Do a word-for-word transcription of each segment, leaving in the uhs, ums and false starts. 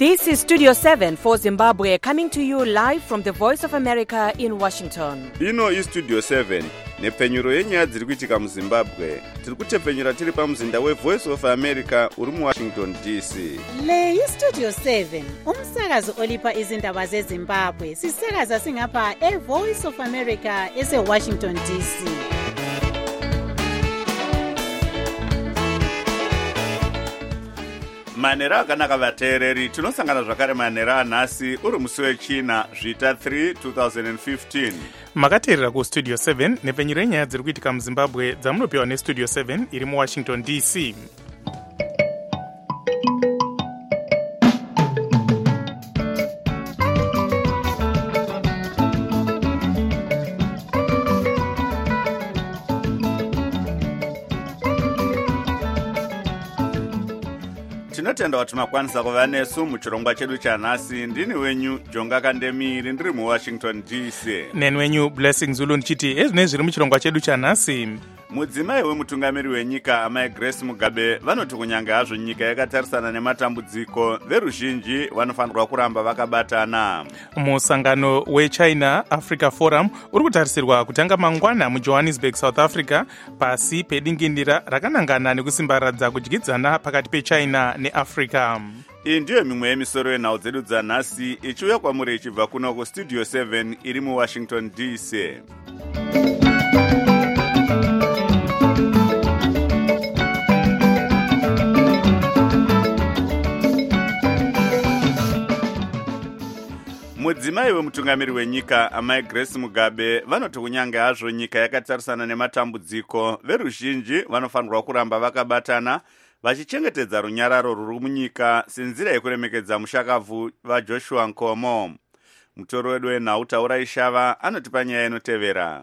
This is Studio seven for Zimbabwe, coming to you live from the Voice of America in Washington. Ino is Studio seven. Nepfenyuro yenyaya dziri kuitika muZimbabwe. Tiri kutepfenyura tiri pamuzinda weVoice of America uri muWashington D C. Le iStudio seven, umsakazo olipa izindaba zeZimbabwe. Sisakaza singapha eVoice of America eseWashington D C. Manera akanaka vateereri, tinosangana zvakare manera anhasi uri musi wechina zvita three twenty fifteen. Makateerera kuStudio seven nepfenyuro yenyaya dziri kuitika muZimbabwe dzamunopiwa neStudio seven iri muWashington D C. Tinotenda kuti makwanisa kuva nesu muchirongwa chedu chanhasi. Ndini wenyu Jonga Kandemiri ndiri muWashington D C. Neni wenyu Blessing Zulu ndichiti ezvine zviri muchirongwa chedu chanhasi. Mudzimai wemutungamiri wenyika amai Grace Mugabe vanoti kunyange hazvo nyika yakatarisana nematambudziko, veruzhinji vanofanirwa kuramba vakabatana. Musangano weChina Africa Forum uri kutarisirwa kutanga mangwana muJohannesburg, South Africa, pasi pedingindira rakanangana nekusimbaradza kudyidzana pakati peChina neAfrica. Iyi ndiyo mimwe yemisoro yenhau dzedu dzanhasi ichiuya kwamuri ichibva kuno kuStudio seven iri muWashington D C. Mudzimai wemutungamiri wenyika amai Grace Mugabe vanoti kunyange hazvo nyika yakatarisana nematambudziko, veruzhinji vanofanirwa kuramba vakabatana vachichengetedza runyararo ruri munyika senzira yekuremekedza mushakavhu vaJoshua Nkomo. Mutoro wedu wenhau Taura Ishava anotipa nyaya inotevera.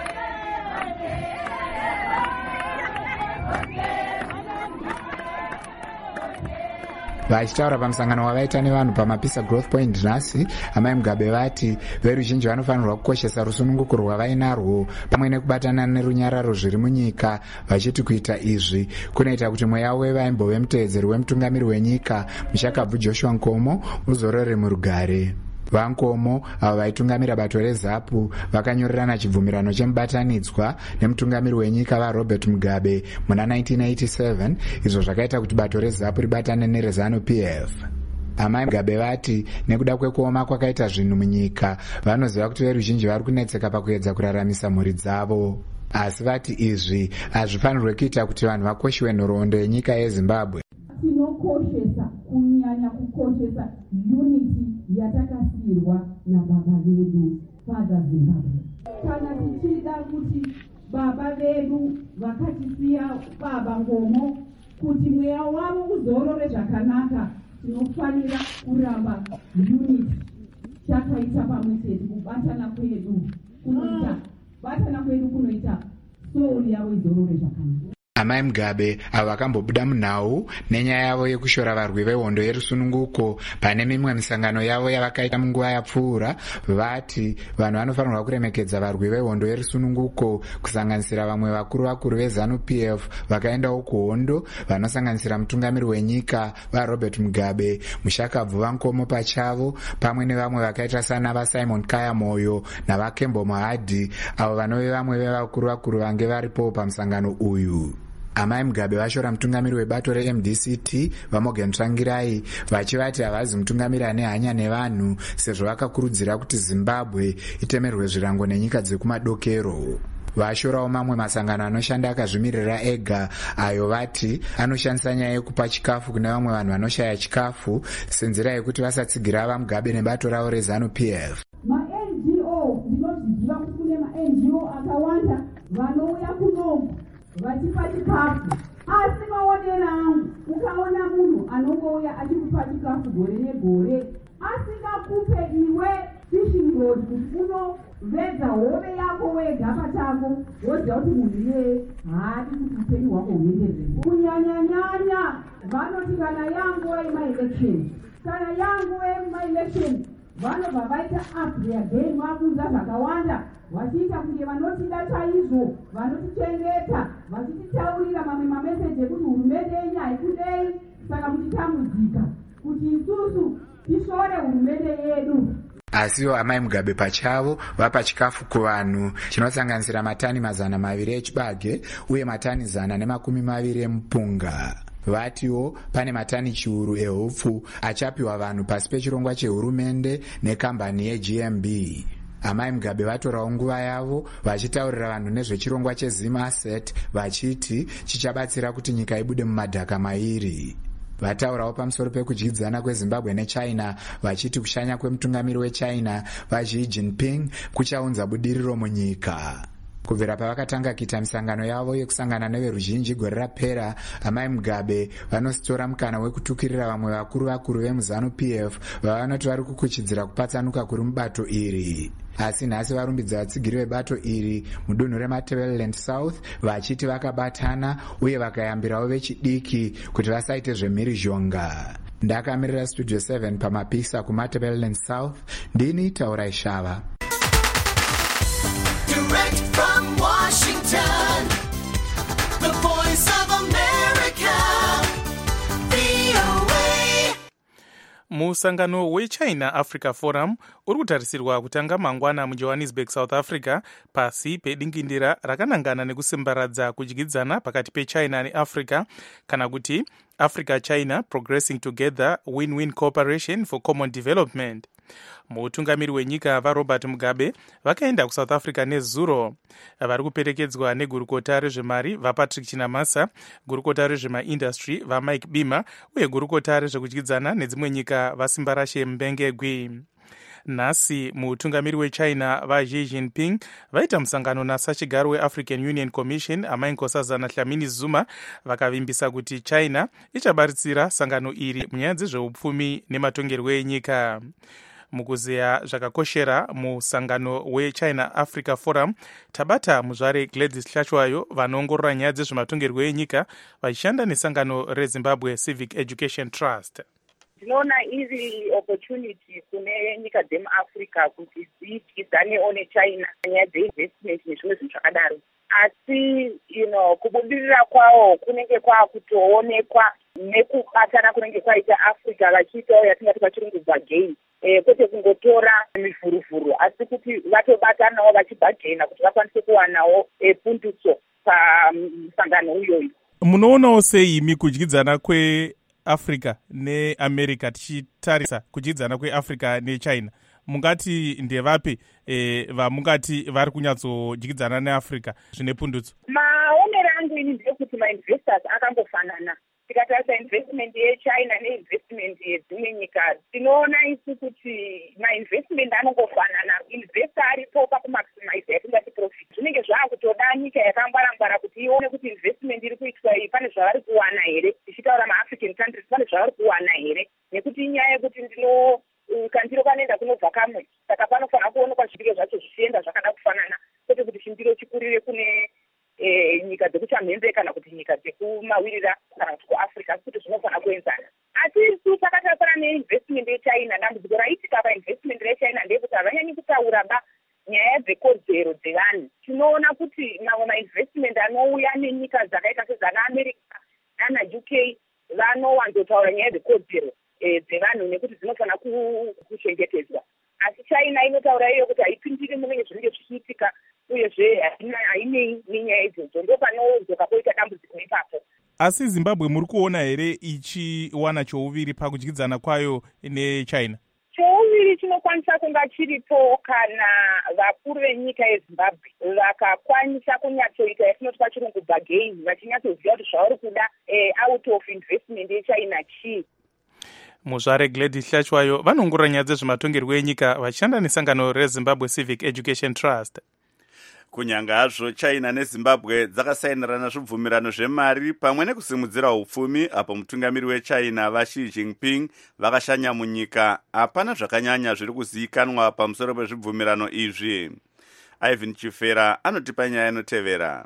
Vachitaura pamusangano wavaita nevanhu pamapisa Growth Point nhasi, amai Mugabe vati veruzhinji vanofanirwa kukoshesa rusununguko rwavainarwo pamwe nekubatana nerunyararo zviri munyika, vachiti kuita izvi kunoita kuti mweya wevaimbove muteedzeri wemutungamiri wenyika mushakabvu Joshua Nkomo uzorore murugare. Vankomo avo vaitungamira bato reZAPU vakanyorerana chibvumirano chemubatanidzwa nemutungamiri wenyika vaRobert Mugabe muna nineteen eighty-seven, izvo zvakaita kuti bato reZAPU ribatane nereZANU P F. Amai Mugabe vati nekuda kwekuoma kwakaita zvinhu munyika, vanoziva kuti veruzhinji vari kunetseka pakuedza kuraramisa mhuri dzavo. Asi vati izvi hazvifanirwe kuita kuti vanhu vakoshiwe nhoroondo yenyika yeZimbabwe. Tinokoshesa kunyanya kukoshesa unity yatakasirwa nababa vedu Father Zimbabwe. Kana tichida kuti baba vedu vakatisiya baba Nkomo kuti mweya wavo uzorore zvakanaka, tinofanira kuramba unity chakaita pamwe chete. Kubatana kwedu kunoita batana kwedu kunoita soul yavo izorore zvakanaka. Amai Mugabe avo vakambobuda munhau nenyaya yavo yekushora varwi vehondo yerusununguko pane mimwe misangano yavo yavakaita munguva yapfuura, vati vanhu vanofanirwa kuremekedza varwi vehondo yerusununguko kusanganisira vamwe vakuru vakuru veZANU P F vakaendawo kuhondo, vanosanganisira mutungamiri wenyika vaRobert Mugabe, mushakabvu vaNkomo pachavo, pamwe nevamwe vakaita sana vaSimon Kaya Moyo navaKembo Mahadi, avo vanove vamwe vevakuru vakuru vange varipo pamusangano uyu. Amai Mugabe vashora mutungamiri webato reM D C T vaMorgan Tsvangirai vachivati havazi mutungamiri ane hanya nevanhu, sezvo vakakurudzira kuti Zimbabwe itemerwe zvirango nenyika dzekumadokero. Vashorawo mamwe masangano anoshanda akazvimirira ega, ayo vati anoshandisa nyaya yekupa chikafu kune vamwe vanhu vanoshaya chikafu senzira yekuti vasatsigira vaMugabe nebato ravo reZANU P F. Ma-N G O ndinoziva kuti kune ma-N G O akawanda vanouya kunoku vachipa chikafu, asi maonero angu ukaona munhu anongouya achikupa chikafu gore negore asingakupe iwe fishing rod kuti unovedza hove yako wega pachako, woziva kuti munhu iyeye haadi kuti upenyu hwako huenderere. Kunyanyanyanya vanoti kana yanguva yemaelection kana yanguva yemaelection vanobva vaita up their game, vabudza zvakawanda vachiita kunge vanotida chaizvo, vanotichengeta, vachititaurira mamwe mameseji ekuti hurumende yenyu haikudei, saka muchitambudzika kuti isusu tishore hurumende yedu. Asiwo amai Mugabe pachavo vapa chikafu kuvanhu chinosanganisira matani mazana maviri echibage uye matani zana nemakumi maviri emupunga. Vatiwo pane matani chiuru ehupfu achapiwa vanhu pasi pechirongwa chehurumende nekambani yeG M B. Amai Mugabe vatorawo nguva yavo vachitaurira vanhu nezvechirongwa cheZim Asset vachiti chichabatsira kuti nyika ibude mumadhaka mairi. Vataurawo pamusoro pekudyidzana kweZimbabwe neChina vachiti kushanya kwemutungamiri weChina vaXi Jinping kuchaunza budiriro munyika. Kubvira pavakatanga kuita misangano yavo yekusangana neveruzhinji gore rapera, amai Mugabe vanositora mukana wekutukirira vamwe vakuru vakuru vemuZanu P F vavanoti vari kukuchidzira kupatsanuka kuri mubato iri. Asi nhasi varumbidza vatsigiri vebato iri mudunhu reMatabeleland South vachiti vakabatana uye vakayambirawo vechidiki kuti vasaite zvemhirizhonga. Ndakamirira Studio seven pamapisa kuMatabeleland South, ndini Taurai Shava. Direct from Washington, the voice of America, V O A. Musangano weChina Africa Forum uri kutarisirwa kutanga mangwana muJohannesburg, South Africa, pasi pedingindira rakanangana nekusimbaradza kudyidzana pakati peChina neAfrica, kana kuti Africa-China Progressing Together Win-Win Cooperation for Common Development. Mutungamiri wenyika vaRobert Mugabe vakaenda kuSouth Africa nezuro. Vari kuperekedzwa negurukota rezvemari vaPatrick Chinamasa, gurukota rezvemaindustry vaMike Bima uye gurukota rezvekudyidzana nedzimwe nyika vaSimbarashe Mbengegwi. Nhasi mutungamiri weChina vaXi Jinping vaita musangano nasachigaro weAfrican Union Commission amai Nkosazana Dlamini Zuma vakavimbisa kuti China ichabaritsira sangano iri munyaya dzezveupfumi nematongerwo enyika. Mukuzeya zvakakoshera musangano weChina Africa Forum, tabata muzvare Gladys Hlachwayo vanoongorora nyaya dzezvematongerwo enyika vachishanda nesangano reZimbabwe Civic Education Trust. Ndinoona iri opportunity kune nyika dzemuAfrica kuti dzidyidzane neChina nyaya dzeinvestment nezvimwe zvinhu zvakadaro. Asi you know, kubudirira kwawo kunenge kwakutoonekwa nekubatana kunenge kwaita Africa vachiitawo yatingati pachirungu bargain. Eh, kwete kungotora mivhuruvhuru asi kuti vatobatanawo vachibhagena kuti vakwanise kuwanawo eh, pundutso pamusangano uyoyo. Munoonawo sei imi kudyidzana kweAfrica neAmerica tichitarisa kudyidzana kweAfrica neChina? Mungati ndevapi eh, vamungati vari kunyatsodyidzana neAfrica zvine pundutso? Maonero angu ini ndekuti mainvestors akangofanana. Tikatarisa investment yeChina neinvestment yedzimwe nyika tinoona isi kuti mainvestment anongofanana. Investor aripo pakumaximize yatingati profit. Zvinenge zvaakutoda nyika yakangwara-ngwara kuti ione kuti investment iri kuitwa iyi pane zvavari kuwana here. Tichitaura maAfrican countries pane zvavari kuwana here. Nekuti inyaya yekuti ndino kandiro kanoenda kunobva kamwe. Saka panofanira kuonekwa zvindiro zvacho zvichienda zvakada kufanana. Kwete kuti chindiro chikurire kune E, nyika dzekuchamhembe kana kuti nyika dzekumawirira kana kuti kuAfrica kuti zvinofanira kuenzana. Asi isu takatarisana neinvestment yeChina, dambudziko raitika painvestment yeChina ndeyekuti havanyanyi kutaura ba nyaya dzekodzero dzevanhu. Tinoona kuti mamwe mainvestment anouya nenyika dzakaita sedzana America nana U K vanowanzotaura nyaya dzekodzero e, dzevanhu nekuti dzinofanira kuchengetedzwa. Asi China inotaura iyo kuti haipindiri munenge zvinenge zvichiitika uyezve hainei nenyaya idzodzo, ndo panodzoka poita dambudziko ipapo. Asi Zimbabwe muri kuona here ichiwana chouviri pakudyidzana kwayo neChina? Chouviri chinokwanisa kunga chiripo kana vakuru venyika yeZimbabwe vakakwanisa kunyatsoita yatinoti pachirungu bargain, vachinyatsoziva kuti zvavari kuda eh, out of investment yeChina chii. Muzvare Gladys Hlachwayo vanoongorora nyaya dzezvematongerwo enyika vachishanda nesangano reZimbabwe Civic Education Trust. Kunyanga hazvo China neZimbabwe dzakasainirana zvibvumirano zvemari pamwe nekusimudzira upfumi apo mutungamiri weChina vaXi Jinping vakashanya munyika. Hapana zvakanyanya zviri kuzivikanwa pamusoro pezvibvumirano izvi. Ivan Chifera anotipa nyaya inotevera.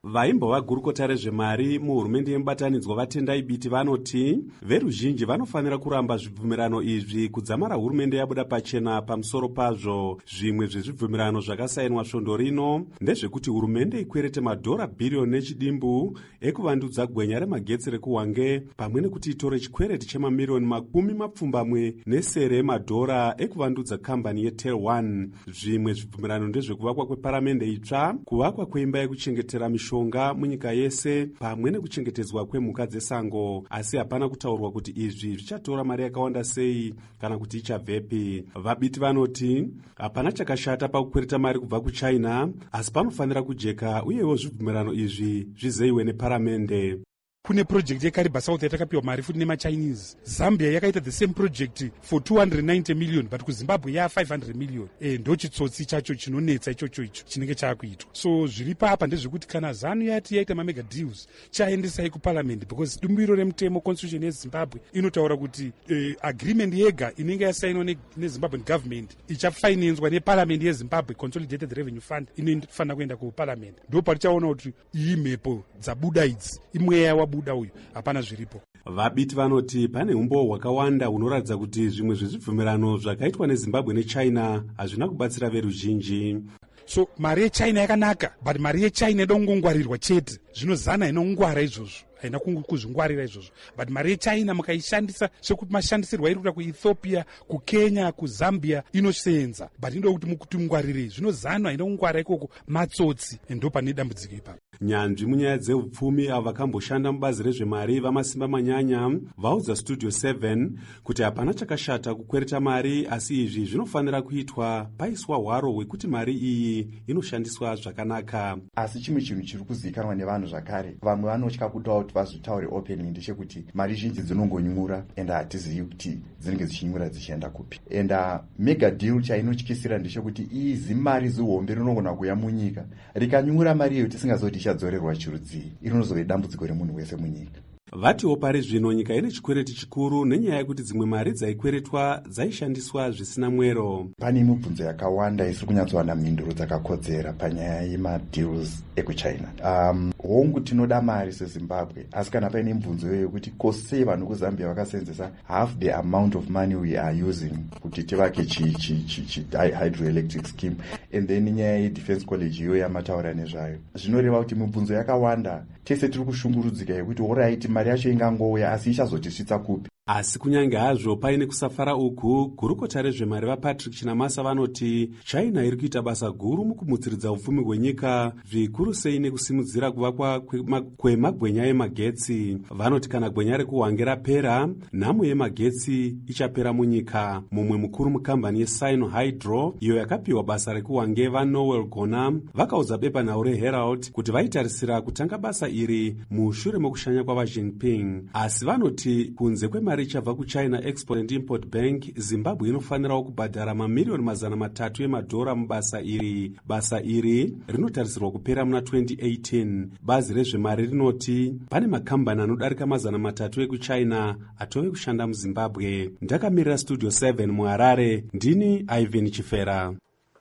vaimbova gurukota rezvemari muhurumende yemubatanidzwa vatendai biti vanoti veruzhinji vanofanira kuramba zvibvumirano izvi kudzamara hurumende yabuda pachena pamusoro pazvo. Zvimwe zvezvibvumirano zvakasainwa svondo rino ndezvekuti hurumende ikwerete madhora bhiriyoni nechidimbu ekuvandudza gwenya remagetsi rekuhwange, pamwe nekuti itore chikwereti chemamiriyoni makumi mapfumbamwe nesere emadhora ekuvandudza kambani yetel one. Zvimwe zvibvumirano ndezvekuvakwa kweparamende itsva, kuvakwa kweimba yekuchengetera mishonga munyika yese, pamwe nekuchengetedzwa kwemhuka dzesango. Asi hapana kutaurwa kuti izvi zvichatora mari yakawanda sei kana kuti ichabvepi. Vabiti vanoti hapana chakashata pakukwereta mari kubva kuchina, asi panofanira kujeka uyewo zvibvumirano izvi zvizeyiwe neparamende. Kune project yeKariba South yatakapiwa mari futi nemachinese. Zambia yakaita the same project for two hundred ninety million, but kuZimbabwe ya five hundred million. Eh, ndo chitsotsi chacho chinonetsa ichocho icho chinenge chakuitwa. So zviri papa ndezvekuti kana ZANU yati yaita mamega deals chaendesai kuparliament, because dumbiro remutemo constitution yeZimbabwe inotaura kuti eh, agreement yega inenge yasainwa neZimbabwean government ichafinanzwa neparliament yeZimbabwe Consolidated Revenue Fund inofanira kuenda kuparliament. Ndo parichaona kuti iyi mhepo dzabuda idzi imwe yawa buda uyu hapana zviripo. Vabiti vanoti pane humbo hwakawanda hunoratidza kuti zvimwe zvezvibvumirano zvakaitwa neZimbabwe nechina hazvina kubatsira veruzhinji. So mari yechina yakanaka, but mari yechina inoda kungongwarirwa chete. Zvino ZANU inongwara izvozvo, haina kuzvingwarira izvozvo, but mari yechina mukaishandisa sekuti mashandisirwa iri kuita kuEthiopia, kuKenya, kuZambia inosenza, but inoda kuti mukuti mungwarire. Zvino ZANU haina kungwara ikoko, matsotsi, ndo pane dambudziko ipapo. Nyanzvi munyaya dzeupfumi avo vakamboshanda mubazi rezvemari vamasimba manyanya vaudza Studio seven kuti hapana chakashata kukwereta mari, asi izvi zvinofanira kuitwa paiswa hwaro hwekuti mari iyi inoshandiswa zvakanaka. Asi chimwe chinhu chiri kuzivikanwa nevanhu zvakare, vamwe vanotya kutaura kuti vazvitaure openly, ndechekuti mari zhinji dzinongonyura ende hatizivi kuti dzinenge dzichinyura dzichienda kupi. Enda mega deal chainotyisira ndechekuti izi mari zihombe rinogona kuuya munyika rikanyura mari iyo tisingazoti ichadzorerwa chirudzii, inozove dambudziko remunhu wese munyika. Vatiwo pari zvino nyika ine chikwereti chikuru nenyaya yekuti dzimwe mari dzaikweretwa dzaishandiswa zvisina mwero. Pane mibvunzo yakawanda isiri kunyatsowana mhinduro dzakakodzera panyaya yemadeals ekuchina. Um, hongu tinoda mari seZimbabwe, asi kana paine mibvunzo iyoyo kuti kosei vanhu kuZambia vakasenzesa half the amount of money we are using kuti tivake chi, chi, chi, chi hydroelectric scheme, and then nyaya yedefense college iyo yamataura nezvayo, zvinoreva kuti mibvunzo yakawanda tese tiri kushungurudzika yekuti alright mari yacho ingangouya asi ichazotisvitsa kupi. Asi kunyange hazvo paine kusafara uku, gurukota rezvemari vaPatrick Chinamasa vanoti China iri kuita basa guru mukumutsiridza upfumi hwenyika, zvikuru sei nekusimudzira kuvakwa kwemagwenya emagetsi. Vanoti kana gwenya rekuhwange rapera, nhamo yemagetsi ichapera munyika. Mumwe mukuru mukambani yeSino Hydro iyo yakapiwa basa rekuhwange vaNoel Gona vakaudza bepanhau reHerald kuti vaitarisira kutanga basa iri mushure mokushanya kwava Jinping. Asi vanoti kunze kwemari mari ichabva kuChina Export and Import Bank, Zimbabwe inofanirawo kubhadhara mamiliyoni mazana matatu emadhora mubasa iri. Basa iri rinotarisirwa kupera muna twenty eighteen. Bazi rezvemari rinoti pane makambani anodarika mazana matatu ekuChina atove kushanda muZimbabwe. Ndakamirira Studio seven muHarare, ndini Ivan Chifera.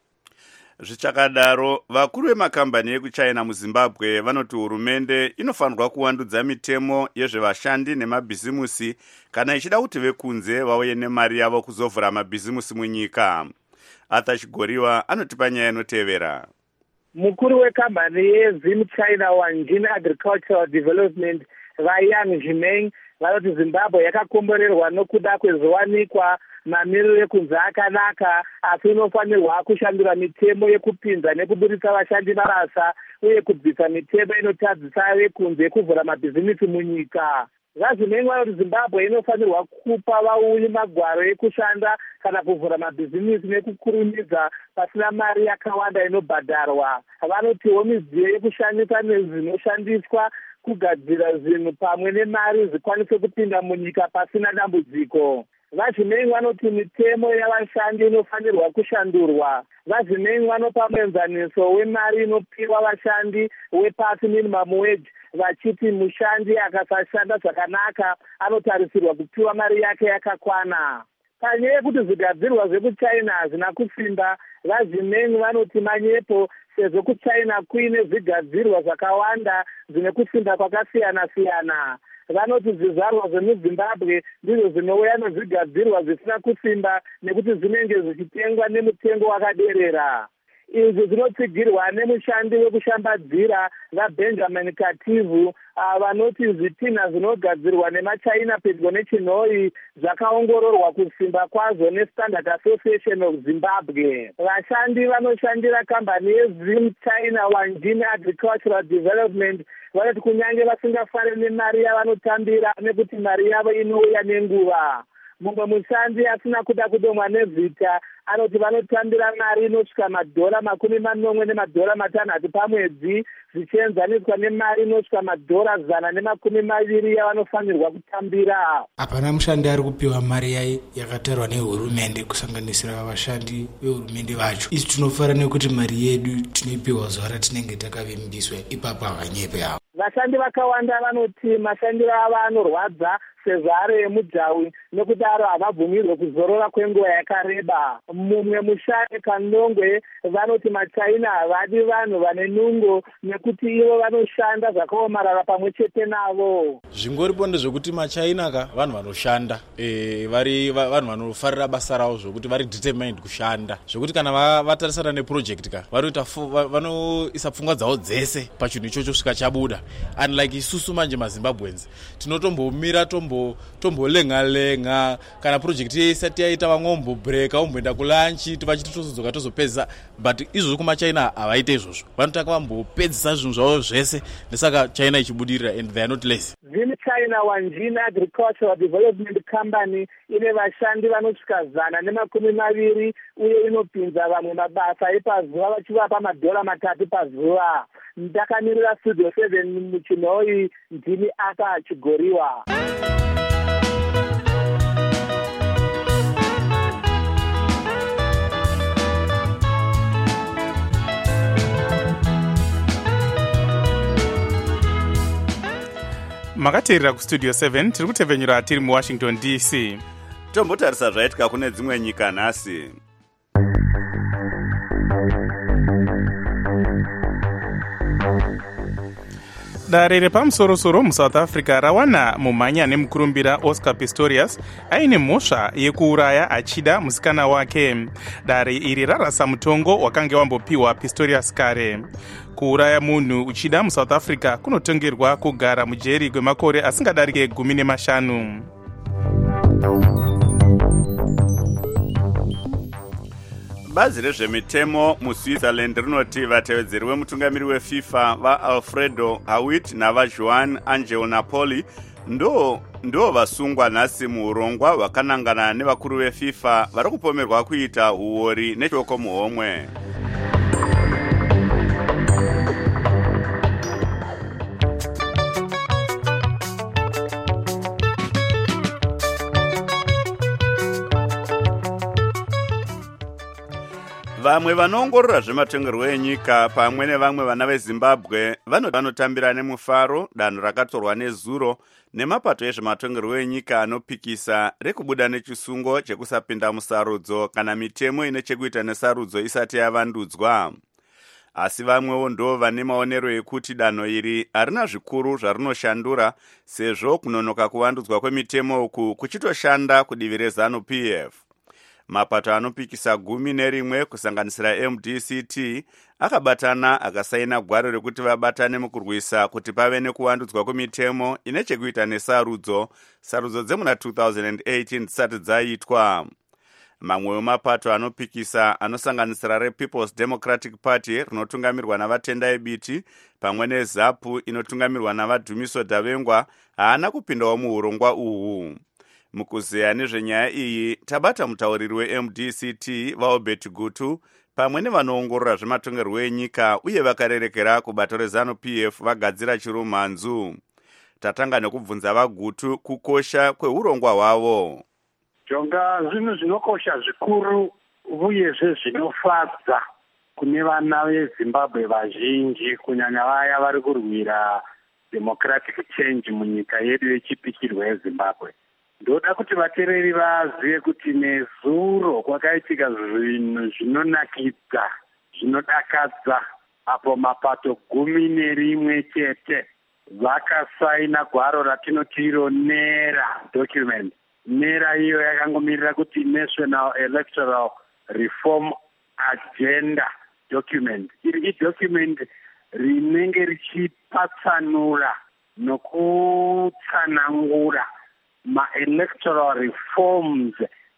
Zvichakadaro, vakuru vemakambani ekuChina muZimbabwe vanoti hurumende inofanirwa kuwandudza mitemo yezvevashandi nemabhizimusi kana ichida kuti vekunze vauye nemari yavo kuzovhura mabhizimusi munyika. Arthur Chigoriwa anotipa nyaya inotevera. Mukuru wekambani yeZim China Wanjin Agricultural Development vaYang Zhimeng vanoti Zimbabwe yakakomborerwa nokuda kwezviwanikwa mamiriro ekunze akanaka, asi inofanirwa kushandura mitemo yekupinza nekuburitsa vashandi mabasa uye kubvisa mitemo inotadzisa vekunze kuvhura mabhizimusi munyika. Vazvinenge vanoti Zimbabwe inofanirwa kupa vauyi magwaro ekushanda kana kuvhura mabhizimusi nekukurumidza pasina mari yakawanda inobhadharwa. Vanotiwo midziyo yekushandisa nezvinoshandiswa kugadzira zvinhu pamwe nemari zvikwanise kupinda munyika pasina dambudziko. Vazvinenge vanoti mitemo yavashandi inofanirwa kushandurwa. Vazvinenge vanopa muenzaniso wemari inopiwa vashandi wepasi minimum wage, vachiti mushandi akasashanda zvakanaka anotarisirwa kupiwa mari yake yakakwana. Panyaya yekuti zvigadzirwa zvekuChina hazvina kusimba, vazvinenge vanoti manyepo sezvo kuchina kuine zvigadzirwa zvakawanda zvine kusimba kwakasiyana-siyana. Vanoti zvizvarwa zvemuzimbabwe ndizvo zvinouya nezvigadzirwa zvisina kusimba nekuti zvinenge zvichitengwa nemutengo wakaderera. Izvi zvinotsigirwa nemushandi wekushambadzira vaBenjamin Kativu vanoti zvitinha zvinogadzirwa nemachina pedyo nechinhoi zvakaongororwa kusimba kwazvo neStandard Association of Zimbabwe. Vashandi vanoshandira kambani yeZim China Wanjin Agricultural Development vanoti kunyange vasingafari nemari yavanotambira nekuti mari yavo inouya nenguva. Mumwe mushandi asina kuda kudomwa nevhita anoti vanotambira mari inosvika madhora makumi manomwe nemadhora matanhatu pamwedzi zvichienzaniswa nemari inosvika madhora zana nemakumi maviri yavanofanirwa kutambira. Hapana mushandi ari kupiwa mari yai yakatarwa nehurumende kusanganisira vashandi vehurumende vacho. Isi tinofara nekuti mari yedu tinoipiwa zuva ratinenge takavimbiswa ipapo havanyepe havo. Vashandi vakawanda vanoti mashandiro avo anorwadza sezvaro yemujawi nekudaro havabvumirwe kuzorora kwenguva yakareba. Mumwe mushandi Kanongwe vanoti machina havadi vanhu vane nungo nekuti ivo vanoshanda zvakaomarara pamwe chete navo. Zvingoripo ndezvekuti machina ka vanhu vanoshanda e, vari vanhu vanofarira basa ravo zvokuti vari determined kushanda zvokuti kana vatarisana neproject ka vanoita vanoisa pfungwa dzavo dzese pachinhu ichocho svika chabuda. Unlike isusu manje maZimbabweans tinotombomira tombo tombolenga-lenga kana project isati yaita vamwe break omboenda kulanchi tivachitotozodzoka tozopedza, but izvozvo kumachina havaite izvozvo. Vanotaka vambopedzisa zvinhu zvavo zvese nesaka China ichibudirira and they are not less. Zim China Wanjin Agricultural Development Company ine vashandi vanosvika zana nemakumi maviri uye inopinza vamwe mabasa epazuva vachivapa madhora matatu pazuva. Ndakamirira Studio seven muchinhoi ndini aka Chigoriwa. Makateerera kustudio seven tiri kutevhenyura tiri muWashington D C. Tombotarisa zvaitika kune dzimwe nyika nhasi. Dare repamusoro-soro muSouth Africa rawana mumhanya nemukurumbira Oscar Pistorius aine mhosva yekuuraya achida musikana wake. Dare iri rarasa mutongo wakange wambopiwa Pistorius kare. Kuuraya munhu uchida muSouth Africa kunotongerwa kugara mujeri kwemakore asingadarike gumi nemashanu. Bazi rezvemitemo muSwitzerland rinoti vatevedzeri vemutungamiri weFIFA vaAlfredo Hawit navaJoan Angel Napoli ndo ndo vasungwa nhasi muurongwa hwakanangana nevakuru veFIFA vari kupomerwa kuita uori nechoko muhomwe. Vamwe vanoongorora zvematongerwo enyika pamwe nevamwe vana veZimbabwe vanotambira nemufaro danho rakatorwa nezuro nemapato ezvematongerwo enyika anopikisa rekubuda nechisungo chekusapinda musarudzo kana mitemo ine chekuita nesarudzo isati yavandudzwa. Asi vamwewo ndo vane maonero ekuti danho iri harina zvikuru zvarinoshandura sezvo kunonoka kuvandudzwa kwemitemo uku kuchitoshanda kudivi reZANU-P F. Mapato anopikisa gumi nerimwe kusanganisira M D C T akabatana akasaina gwaro rekuti vabatane mukurwisa kuti pave nekuvandudzwa kwemitemo ine chekuita nesarudzo sarudzo dzemuna two thousand eighteen dzisati dzaitwa. Mamwe mapato anopikisa anosanganisira rePeople's Democratic Party rinotungamirwa navatendai biti pamwe neZAPU inotungamirwa navaDhumiso Davengwa haana kupindawo muurongwa uhu. Mukuzeya nezvenyaya iyi tabata mutauriri weM D C T vaObert Gutu pamwe nevanoongorora zvematongerwo enyika uye vakarerekera kubato reZANU-P F vagadzira chirumhanzu. Tatanga nekubvunza vaGutu kukosha kweurongwa hwavo. Jonga zvinhu zvinokosha zvikuru uyezve zvinofadza kune vana veZimbabwe vazhinji kunyanya vaya vari kurwira democratic change munyika yedu yechipikirwa yeZimbabwe. Ndoda kuti vateereri vazive kuti nezuro kwakaitika zvinhu zvinonakidza, zvinodakadza apo mapato gumi nerimwe chete vakasaina gwaro ratinoti iro nera document. Nera iyo yakangomirira kuti National Electoral Reform Agenda document. Iri idocument rinenge richipatsanura nokutsanangura ma-electoral reforms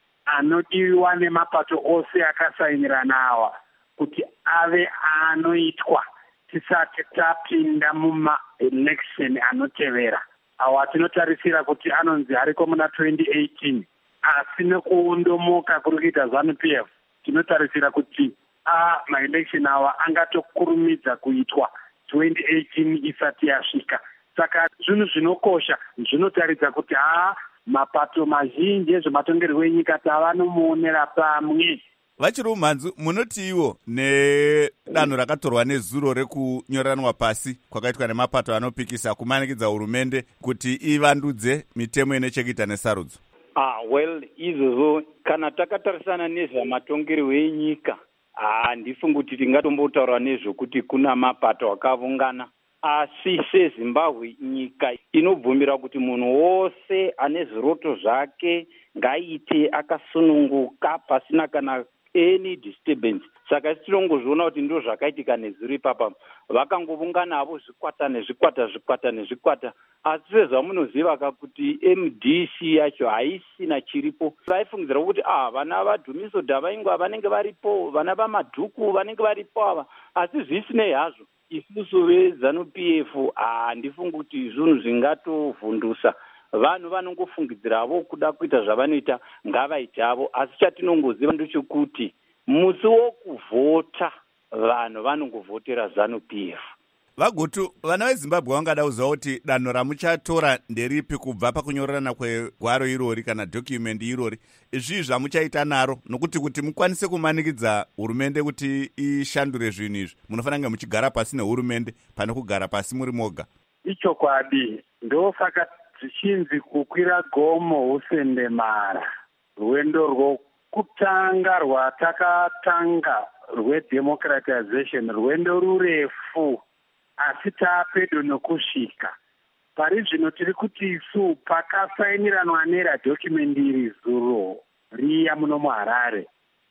anodiwa nemapato ose akasainiranawa kuti ave anoitwa tisati tapinda muma-election anotevera. Awa tinotarisira kuti anonzi ariko muna twenty eighteen, asi nekuondomoka kuri kuita ZANU-P F tinotarisira kuti a ma-election awa angatokurumidza kuitwa twenty eighteen isati yasvika. Saka zvinhu zvinokosha zvinotaridza kuti haa mapato mazhinji ezvematongerwo enyika tavanomuonera pamwe. Vachiri umhanzu, munoti iwo nedanho rakatorwa nezuro rekunyoreranwa pasi kwakaitwa nemapato anopikisa kumanikidza hurumende kuti ivandudze mitemo inechekuita nesarudzo? Ah, well, izvozvo kana takatarisana nezvamatongerwo enyika, handifungi kuti tingatombotaura nezvokuti kuna mapato akaungana. Asi seZimbabwe nyika inobvumira kuti munhu wose ane zviroto zvake ngaite akasununguka pasina kana any disturbance. Saka isi tinongozviona kuti ndo zvakaitika nezuro ipapa. Vakangoungana avo zvikwata nezvikwata zvikwata nezvikwata. Asi sezvamunoziva kuti M D C yacho haisina chiripo. Vaifungidzira kuti ah vana vadhumiso dhavaingwa vanenge varipo, vana vamadhuku vanenge varipo ava. Asi zvisinei hazvo, isusu veZANU-P F handifungi kuti zvinhu zvingatovhundusa. Vanhu vanongofungidziravo kuda kuita zvavanoita ngavaite avo. Asi chatinongoziva ndechekuti musi wokuvhota vanhu vanongovhotera ZANU-P F. Vagutu, vana veZimbabwe vangada kuziva kuti danho ramuchatora nderipi kubva pakunyorerana kwegwaro irori kana document irori. Izvi zvamuchaita naro nokuti kuti mukwanise kumanikidza hurumende kuti ishandure zvinhu izvi munofanira muchigara pasi nehurumende pane kugara pasi muri moga. Ichokwadi ndosaka zvichinzi kukwira gomo usendemara. Rwendo rwokutanga rwatakatanga rwedemocratization rwendo rurefu, asi tapedo nokusvika. Pari zvino tiri kuti isu pakasainiranwa nera document iri zuro riya muno muHarare,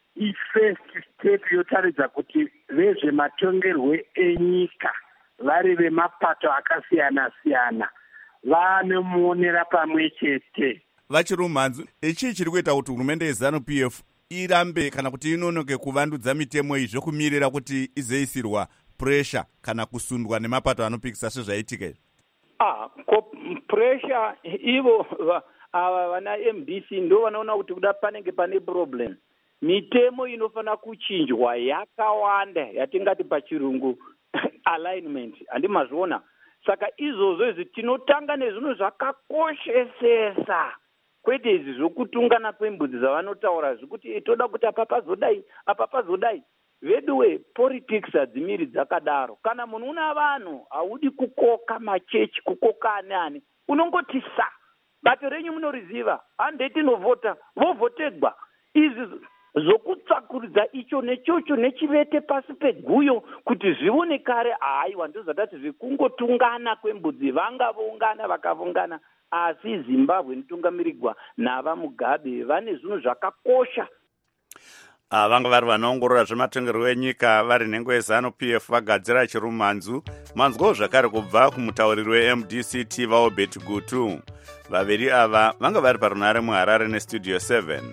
ifirst step yotaridza kuti vezvematongerwo enyika vari vemapato akasiyana siyana vanomuonera pamwe chete. Vachiri umhanzu, ichi chiri kuita kuti hurumende yeZANU-P F irambe kana kuti inonoke kuvandudza mitemo izvo kumirira kuti izoisirwa pressure kana kusundwa nemapato anopikisa sezvaitika izvi? Ah, pressure ivo ava vana M D C ndo vanaona kuti kuda panenge pane problem. Mitemo inofana kuchinjwa yakawanda yatingati pachirungu alignment. Andi mazviona. Saka izvozvo izvi tinotanga nezvinhu zvakakoshesesa. Kwete izvi zvokutungana kwembudzi zvavanotaura zvekuti toda kuti apa pazodai, apa pazodai. Veduwe politics hadzimiri dzakadaro. Kana munhu una vanhu haudi kukoka machechi, kukoka ane ane, unongoti sa. Bato renyu munoriziva, handeti novhota, vovhotegwa. Izvi zvokutsakuridza icho nechocho nechivete pasi peguyo kuti zvione kare, haiwa ndozvatati zvikungotungana kwembudzi, vanga voungana vakavungana. Asi Zimbabwe inotungamirirwa navaMugabe vane zvinhu zvakakosha. Uh, vanga vari vanoongorora zvematongerwo enyika vari nhengo yeZANU-P F vagadzira chirumhanzu. Manzwawo zvakare kubva kumutauriri we-M D C T vaObert Gutu. Vaviri ava vanga vari parunare muHarare nestudio seven.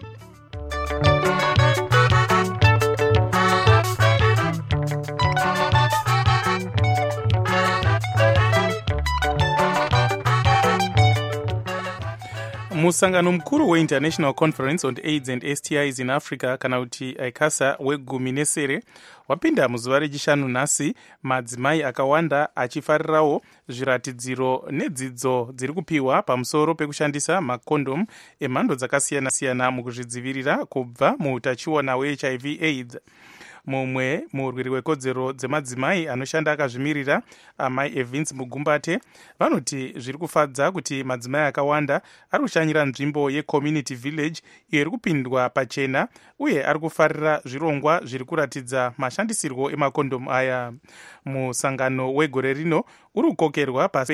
Musangano mukuru we-International Conference on AIDS and S T Is in Africa kana kuti ICASA wegumi nesere wapinda muzuva rechishanu nhasi, madzimai akawanda achifarirawo zviratidziro nedzidzo dziri kupiwa pamusoro pekushandisa makondom emhando dzakasiyana-siyana mukuzvidzivirira kubva muutachiona we-H I V AIDS. mumwe murwiri wekodzero dzemadzimai anoshanda akazvimirira amai Evans Mugumbate vanoti zviri kufadza kuti madzimai akawanda ari kushanyira nzvimbo yecommunity village iyo iri kupindwa pachena uye ari kufarira zvirongwa zviri kuratidza mashandisirwo emakondomu aya. Musangano wegore rino uri kukokerwa pasi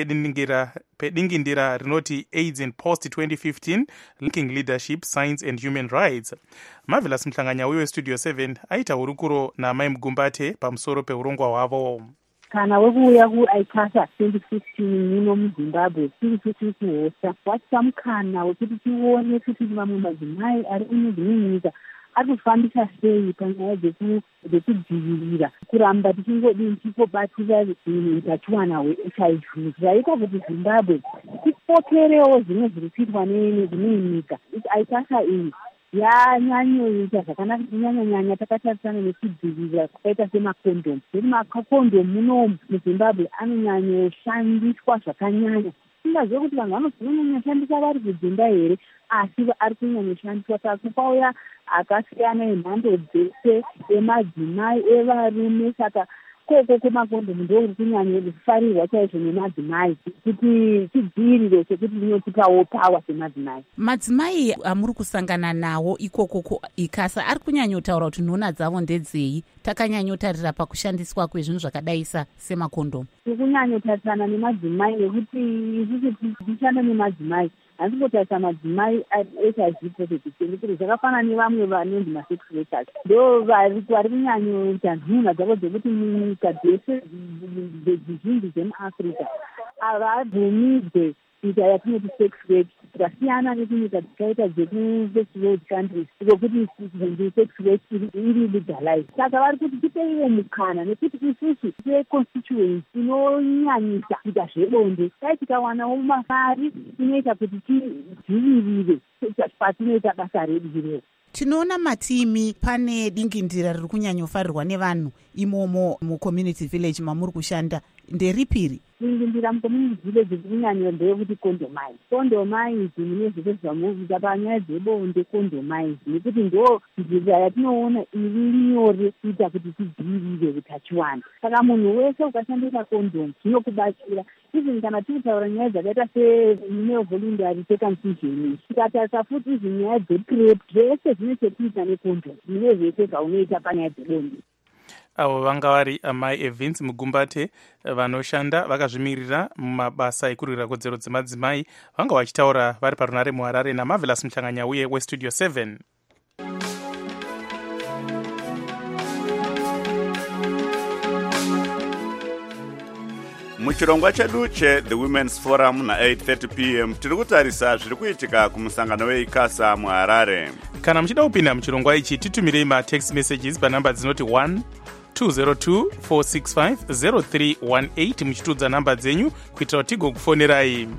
pedingindira rinoti AIDS in Post twenty fifteen Linking Leadership, Science and Human Rights. Marvelous Mhlanganya uyo Studio seven aita hurukuro naamai Mugumbate pamusoro peurongwa hwavo. Kana wekuuya kuaikasa twenty fifteen muno muZimbabwe tiri tiri kuhosa watisa mukana wekuti tione kuti vamwe madzimai ari kune dzimwe nyika ari kufambisa sei panyaya dzekudzivirira kuramba tichingodini tichibatira utachiwana hwe-H I V zvaita kuti Zimbabwe tipokerewo zvimwe zviri kuitwa nedzimwe nyika. Aikasa iyi yanyanyoita zvakanaka kunyanyanyanya takatarisana nekudzivirira kwakaita semakondomu. Kuti makondomu munomu muZimbabwe anonyanyoshandiswa zvakanyanya. Tingaziva kuti vanhu vanozonyanyoshandisa vari kudzimba here, asi ari kunyanyoshandiswa saka kwauya akasiyana emhando dzese emadzimai evarume. Saka koko kwemakondomu ndo uri kunyanyofarirwa chaizvo nemadzimai kuti tidzivirire sekuti inotipawo pawa semadzimai. Madzimai amuri kusangana nawo ikoko kuikasa ari kunyanyotaura kuti nhona dzavo ndedzei? Takanyanyotarira pakushandiswa kwezvinhu zvakadaisa semakondomu. Tikunyanyotarisana nemadzimai nekuti isusu tichishanda nemadzimai hatimbotarisa madzimai H I V positive kuti zvakafanana nevamwe vanonzi masex workers ndo vari kunyanyoita nhunha dzavo dzekuti munyika dzese dzizhinji dzemuAfrica havabvumidze kuita yatinoti sex work zvasiyana nekunyika dzikaita dzekufirst world countries ikokuti sex work iri legalized. Saka vari kuti tipeiwo mukana nekuti isusu seconstituency inonyanyisa kuita zvebonde dai tikawanawo mari inoita kuti tidzivirire patinoita basa redu irero. Tinoona matimi pane dingindira riri kunyanyofarirwa nevanhu imomo mucommunity village mamuri kushanda nderipiri? Dingindira mucommunity village kunyanyo ndeyekuti kondomai kondomai mune zvese zvamuita panyaya dzebonde kondomai nekuti ndo nzira yatinoona iri nyore kuita kuti tidzivirire utachiwana. Saka munhu wese ukashandisa kondomu zvinokubatsira. Izvi kana tiritaura nyaya dzakaita semale voluntary circumcision tikatarisa futi izvi nyaya dzeprep zvese zvine chekuita nekondomu zvine zvese zvaunoita panyaya dzebonde. Avo vanga vari amai Evans Mugumbate vanoshanda vakazvimirira mumabasa ekurwira kodzero dzemadzimai vanga vachitaura vari parunare muHarare naMarvelous Mhlanganya uye weStudio seven. Muchirongwa chedu che The Women's Forum na eight thirty p m tiri kutarisa zviri kuitika kumusangano weICASA muHarare. Kana muchida kupinda muchirongwa ichi titumirei matext messages panhamba dzinoti one two zero two four six five zero three one eight muchitudza nhamba dzenyu kuitira kuti tigokufonerai.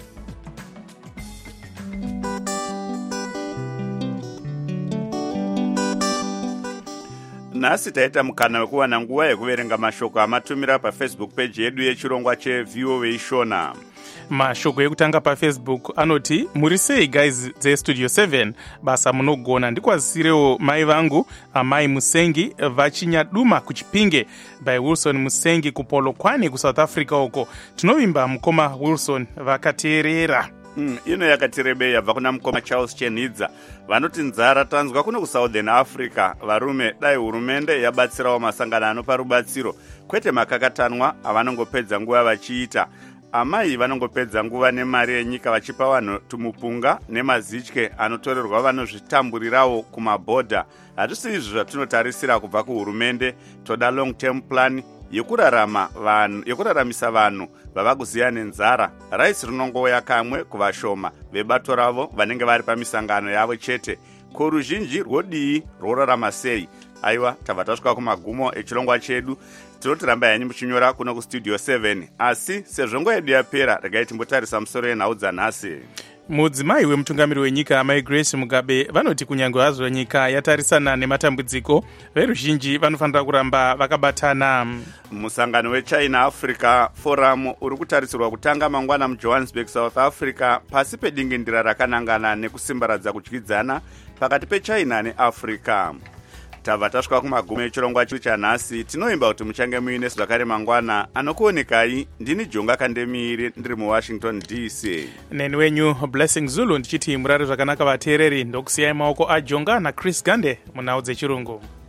Nhasi taita mukana wekuwana nguva yekuverenga mashoko amatumira pafacebook page yedu yechirongwa cheV O A Shona. Mashoko ekutanga pafacebook anoti muri sei guys dzeStudio seven basa munogona ndikwazisirewo mai vangu amai Musengi vachinyaduma kuchipinge by Wilson Musengi kupolokwane kuSouth Africa uko tinovimba mukoma Wilson vakateerera. Mm, ino yakatirebei yabva kuna mukoma Charles Chenidza vanoti nzara tanzwa kuno kuSouthern Africa varume dai hurumende yabatsirawo masangano anopa rubatsiro kwete makakatanwa avanongopedza nguva vachiita. Amai vanongopedza nguva nemari yenyika vachipa vanhu tumupunga nemazitye anotorerwa vanozvitamburirawo kumabhodha. Hatisi izvo zvatinotarisira kubva kuhurumende, toda long term plan yekurarama vanhu yekuraramisa vanhu vava kuziya nenzara. Raisi rinongouya kamwe kuvashoma vebato ravo vanenge vari pamisangano yavo chete. Ko ruzhinji rwodii rworarama sei? Aiwa, tabva tasvika kumagumo echirongwa chedu. Tinotiramba yanyu muchinyora kuno kuStudio seven. Asi sezvo nguva yedu yapera regai timbotarisa musoro yenhau dzanhasi. Mudzimai wemutungamiri wenyika amai Grace Mugabe vanoti kunyange hazvo nyika yatarisana nematambudziko veruzhinji vanofanira kuramba vakabatana. Musangano weChina Africa Forum uri kutarisirwa kutanga mangwana muJohannesburg, South Africa pasi pedingindira rakanangana nekusimbaradza kudyidzana pakati peChina neAfrica. tabva tasvika kumagumo echirongwa chedu chanhasi. Tinoimba kuti muchange muine zvakare mangwana. Anokuonekai ndini Jonga Kandemiri ndiri muWashington D C. Neni wenyu Blessing Zulu ndichiti murare zvakanaka vateereri. Ndokusiyai maoko aJonga naChris Gande munhau dzechirungu.